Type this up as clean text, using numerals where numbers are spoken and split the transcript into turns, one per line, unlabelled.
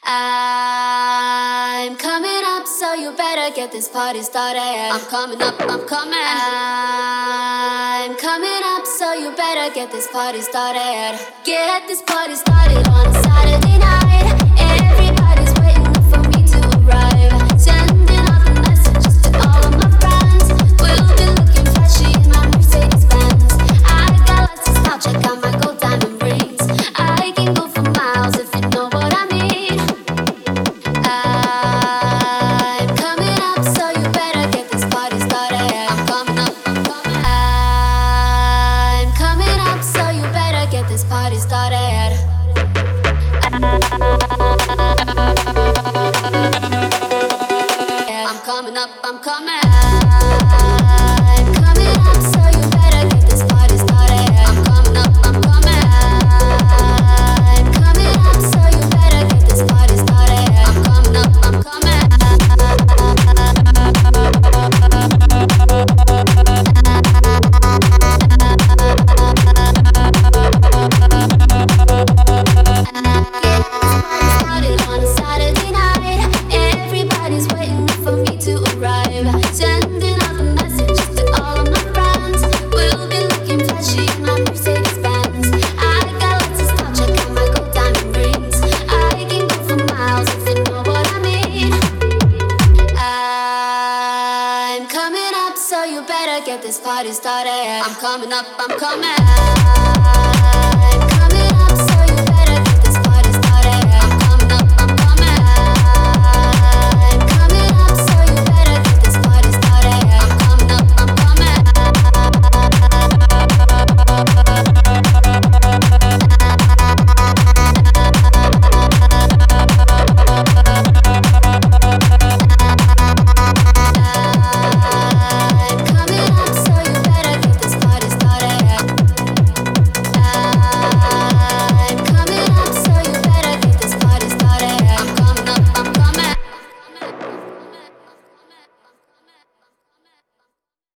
I'm coming up, so you better get this party started. I'm coming up, I'm coming. I'm coming up, so you better get this party started. Get this party started on a Saturday night. Everybody's waiting for me to arrive. Sending out the messages to all of my friends. We'll be looking flashy in my Mercedes Benz. I got lots of style, check out my gold diamond rings. I can go for miles if you know what I mean. I'm coming up, so you better get this party started. I'm coming up, I'm coming. I'm coming up, so you better get this party started. I'm coming up, I'm coming. I'm coming up, so you better get this party started. I'm coming up, I'm coming. I'm coming up, so you better get this party started. I'm coming up, I'm coming. Started on a Saturday night. Everybody's waiting for me to arrive. Sending out the messages to all of my friends. We'll be looking flashy in my Mercedes Benz. I got lots of style, check out my gold diamond rings. I can go for miles if you know what I mean. I'm coming up, so you better get this party started. I'm coming up, I'm coming.